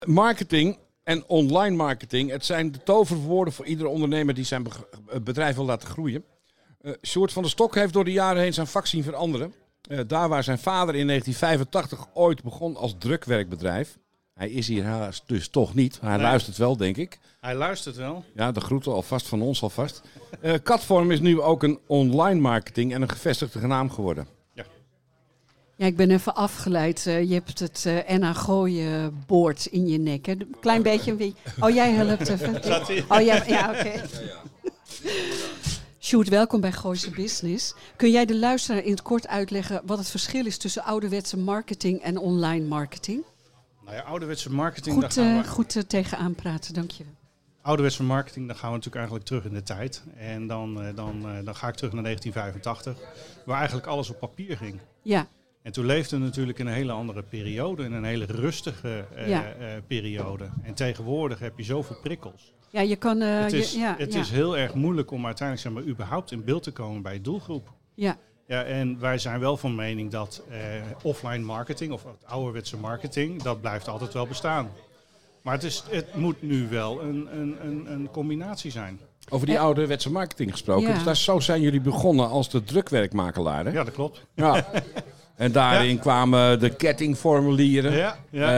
Marketing en online marketing, het zijn de toverwoorden voor iedere ondernemer die zijn bedrijf wil laten groeien. Sjoerd van der Stok heeft door de jaren heen zijn vak zien veranderen. Daar waar zijn vader in 1985 ooit begon als drukwerkbedrijf. Hij is hier helaas dus toch niet. Hij luistert wel, denk ik. Hij luistert wel. Ja, de groeten alvast van ons alvast. Katvorm is nu ook een online marketing en een gevestigde naam geworden. Ja, ik ben even afgeleid. Je hebt het NA gooien boord in je nek. Hè? Een klein beetje. Oh, jij helpt even. Oh, ja, oké. Sjoerd, welkom bij Gooise Business. Kun jij de luisteraar in het kort uitleggen wat het verschil is tussen ouderwetse marketing en online marketing? Nou ja, ouderwetse marketing... Goed tegenaan praten, dank je. Ouderwetse marketing, dan gaan we natuurlijk eigenlijk terug in de tijd. En dan ga ik terug naar 1985, waar eigenlijk alles op papier ging. Ja. En toen leefden we natuurlijk in een hele andere periode, in een hele rustige periode. En tegenwoordig heb je zoveel prikkels. Ja, je kan... Het is heel erg moeilijk om uiteindelijk überhaupt in beeld te komen bij je doelgroep. Ja. Ja, en wij zijn wel van mening dat offline marketing, of ouderwetse marketing, dat blijft altijd wel bestaan. Maar het moet nu wel een combinatie zijn. Over die ouderwetse marketing gesproken. Dus zo zijn jullie begonnen als de drukwerkmakelaren. Hè? Ja, dat klopt. Ja. En daarin kwamen de kettingformulieren.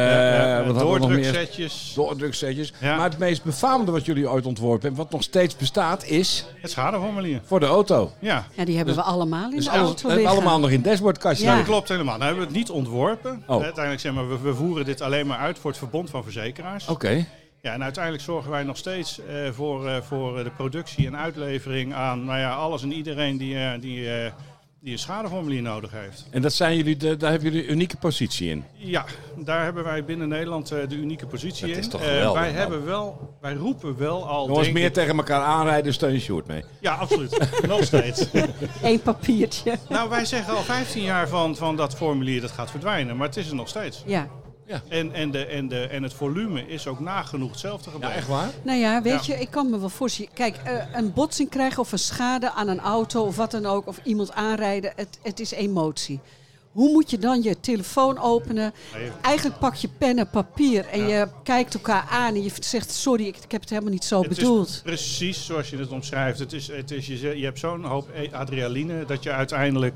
Doordruksetjes. Ja. Maar het meest befaamde wat jullie ooit ontworpen hebben, wat nog steeds bestaat, is... Het schadeformulier. Voor de auto. Ja, die hebben we allemaal in de auto liggen. Allemaal nog in dashboardkastje. Ja, dat klopt helemaal. Nou hebben we het niet ontworpen. Oh. Uiteindelijk zeggen we voeren dit alleen maar uit voor het Verbond van Verzekeraars. Oké. Ja, en uiteindelijk zorgen wij nog steeds voor de productie en uitlevering aan alles en iedereen die een schadeformulier nodig heeft. En dat zijn jullie, daar hebben jullie een unieke positie in? Ja, daar hebben wij binnen Nederland de unieke positie in. Dat is toch geweldig. Wij roepen wel al... Jongens, meer tegen elkaar aanrijden, steun je Sjoerd mee. Ja, absoluut. Nog steeds. Eén papiertje. Nou, wij zeggen al 15 jaar van dat formulier dat gaat verdwijnen, maar het is er nog steeds. Ja. Ja. En het volume is ook nagenoeg hetzelfde gebleven. Ja, echt waar? Nou ja, weet je, ik kan me wel voorstellen. Kijk, een botsing krijgen of een schade aan een auto of wat dan ook, of iemand aanrijden, het is emotie. Hoe moet je dan je telefoon openen? Eigenlijk pak je pen en papier en je kijkt elkaar aan en je zegt, sorry, ik heb het helemaal niet zo bedoeld. Is precies zoals je het omschrijft. Je hebt zo'n hoop adrenaline dat je uiteindelijk...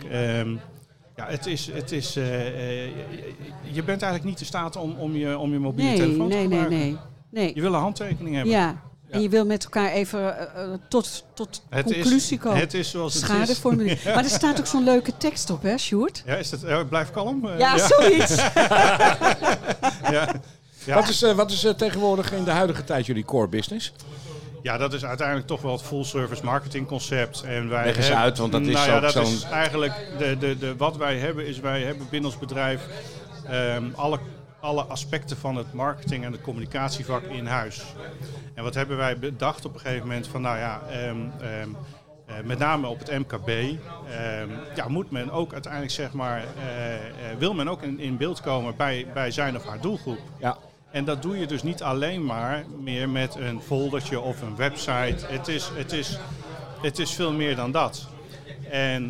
je bent eigenlijk niet in staat om je mobiele telefoon te gebruiken. Nee. Je wil een handtekening hebben. Ja. En je wil met elkaar even tot conclusie komen. Het is zoals het Schadeformulier. is. Maar er staat ook zo'n leuke tekst op, hè, Sjoerd? Ja, is dat, blijf kalm. Zoiets. Ja. Wat is tegenwoordig in de huidige tijd jullie core business? Ja, dat is uiteindelijk toch wel het full service marketing concept. En wij leg eens uit, want dat is ook zo'n... is eigenlijk wat wij hebben, is wij hebben binnen ons bedrijf alle aspecten van het marketing en het communicatievak in huis. En wat hebben wij bedacht op een gegeven moment van, met name op het MKB, moet men ook uiteindelijk wil men ook in beeld komen bij zijn of haar doelgroep. Ja. En dat doe je dus niet alleen maar meer met een foldertje of een website. Het is veel meer dan dat. En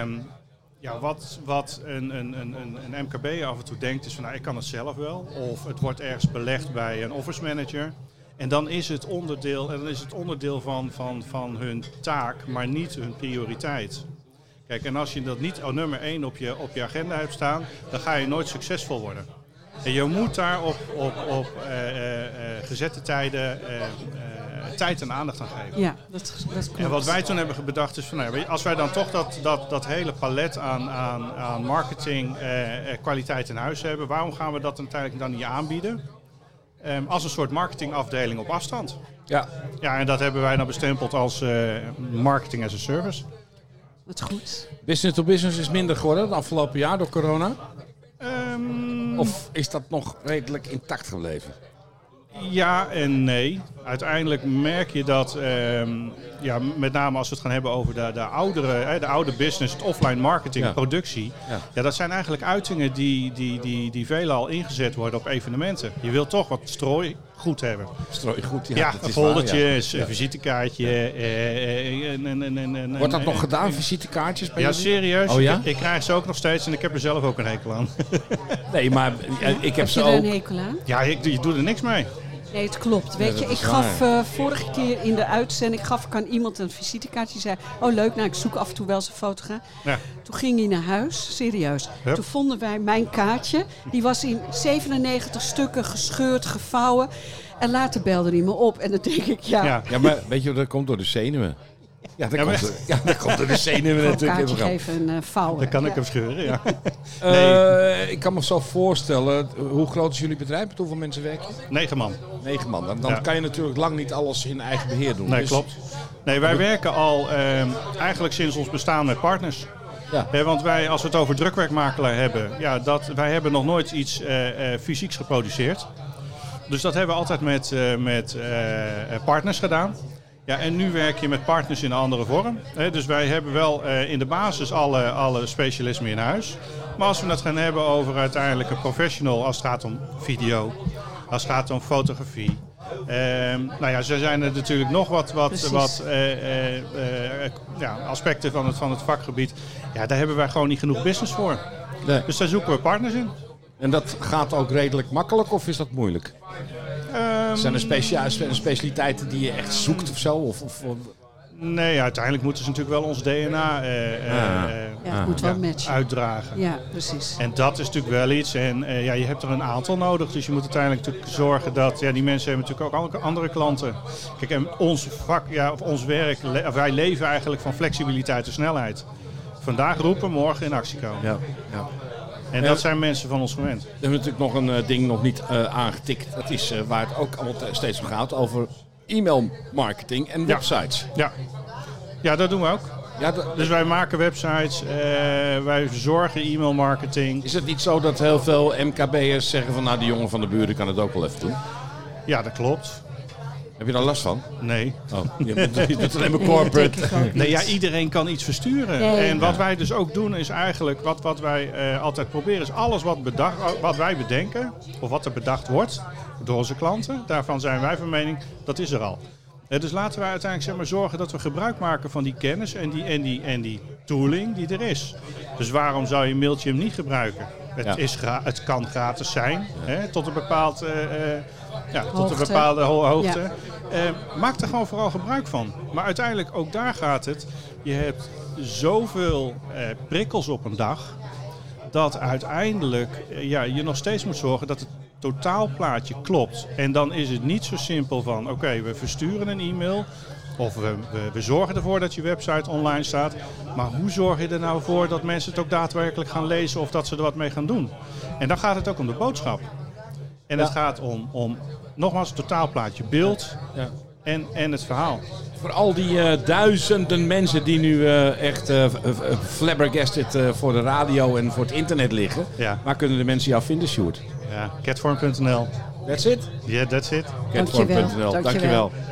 wat een MKB af en toe denkt is van, ik kan het zelf wel. Of het wordt ergens belegd bij een office manager. En dan is het onderdeel van hun taak, maar niet hun prioriteit. Kijk, en als je dat niet nummer 1 op je agenda hebt staan, dan ga je nooit succesvol worden. En je moet daar op gezette tijden tijd en aandacht aan geven. Ja, dat klopt. En wat wij toen hebben bedacht is van, als wij dan toch dat hele palet aan marketing kwaliteit in huis hebben, waarom gaan we dat uiteindelijk dan niet aanbieden? Als een soort marketingafdeling op afstand. Ja, en dat hebben wij dan bestempeld als marketing as a service. Wat goed. Business to business is minder geworden het afgelopen jaar door corona? Of is dat nog redelijk intact gebleven? Ja en nee. Uiteindelijk merk je dat, met name als we het gaan hebben over de oude business, het offline marketing, productie. Ja, dat zijn eigenlijk uitingen die veelal ingezet worden op evenementen. Je wilt toch wat goed hebben. Strooigoed, Ja, dat een is foldertje, waar, een visitekaartje. Wordt dat nog gedaan, visitekaartjes bij Ja, jullie? serieus. Oh, ja? Ik krijg ze ook nog steeds en ik heb er zelf ook een hekel aan. Nee, maar ik heb Heb ze je er ook. een hekel aan? Ja, je doet er niks mee. Nee, het klopt. Weet je, dat ik is gaf vorige keer in de uitzending gaf ik aan iemand een visitekaartje. Die zei, oh leuk, nou ik zoek af en toe wel zijn fotograaf. Ja. Toen ging hij naar huis, serieus. Hup. Toen vonden wij mijn kaartje. Die was in 97 stukken gescheurd, gevouwen. En later belde hij me op. En dan denk ik, Ja. Ja, maar weet je, dat komt door de zenuwen. Ja, dat komt door de zenuwen gewoon een natuurlijk. kaartje geven en vouwen. Dan kan ik Ja. hem scheuren, ja. Ik kan me zo voorstellen, hoe groot is jullie bedrijf? Met hoeveel mensen werk je? 9 man. 9 man. Dan Ja. kan je natuurlijk lang niet alles in eigen beheer doen. Nee, Dus- klopt. Nee, wij werken al eigenlijk sinds ons bestaan met partners. Ja. Want wij, als we het over drukwerkmakelaar hebben, wij hebben nog nooit iets fysieks geproduceerd. Dus dat hebben we altijd met partners gedaan. Ja, en nu werk je met partners in een andere vorm. Dus wij hebben wel in de basis alle specialismen in huis. Maar als we het gaan hebben over uiteindelijk een professional, als het gaat om video, als het gaat om fotografie. Zo zijn er natuurlijk nog wat aspecten van het vakgebied. Ja, daar hebben wij gewoon niet genoeg business voor. Nee. Dus daar zoeken we partners in. En dat gaat ook redelijk makkelijk of is dat moeilijk? Zijn er specialiteiten die je echt zoekt of zo? Of Nee, uiteindelijk moeten ze natuurlijk wel ons DNA Het moet wel matchen. uitdragen. Ja, precies. En dat is natuurlijk wel iets. En je hebt er een aantal nodig. Dus je moet uiteindelijk natuurlijk zorgen dat... Ja, die mensen hebben natuurlijk ook andere klanten. Kijk, en ons vak, of ons werk... wij leven eigenlijk van flexibiliteit en snelheid. Vandaag roepen, morgen in actie komen. Ja. En dat zijn mensen van ons gewend. We hebben natuurlijk nog een ding nog niet aangetikt. Dat is waar het ook allemaal steeds om gaat. Over e-mailmarketing en websites. Ja, dat doen we ook. Ja, Dus wij maken websites, wij verzorgen e-mailmarketing. is het niet zo dat heel veel MKB'ers zeggen van... nou, die jongen van de buren kan het ook wel even doen? Ja, dat klopt. Heb je daar last van? Nee. Oh, je doet alleen maar corporate. denk ik ook Nee, niet. ja, iedereen kan iets versturen. Nee. En wat wij dus ook doen is eigenlijk, wat wij altijd proberen, is alles wat wij bedenken, of wat er bedacht wordt door onze klanten, daarvan zijn wij van mening, dat is er al. Dus laten wij uiteindelijk zorgen dat we gebruik maken van die kennis en die tooling die er is. Dus waarom zou je Mailchimp niet gebruiken? Het kan gratis zijn, tot een bepaalde hoogte. Ja. Maak er gewoon vooral gebruik van. Maar uiteindelijk, ook daar gaat het. Je hebt zoveel prikkels op een dag, dat uiteindelijk je nog steeds moet zorgen dat het totaalplaatje klopt. En dan is het niet zo simpel van, oké, we versturen een e-mail. Of we zorgen ervoor dat je website online staat. Maar hoe zorg je er nou voor dat mensen het ook daadwerkelijk gaan lezen of dat ze er wat mee gaan doen? En dan gaat het ook om de boodschap. En het gaat om nogmaals, het totaalplaatje, beeld en het verhaal. Voor al die duizenden mensen die nu echt flabbergasted voor de radio en voor het internet liggen. Ja. Waar kunnen de mensen jou vinden, Sjoerd? Ja, catform.nl. That's it? Yeah, that's it. Dankjewel. Catform.nl. Dankjewel.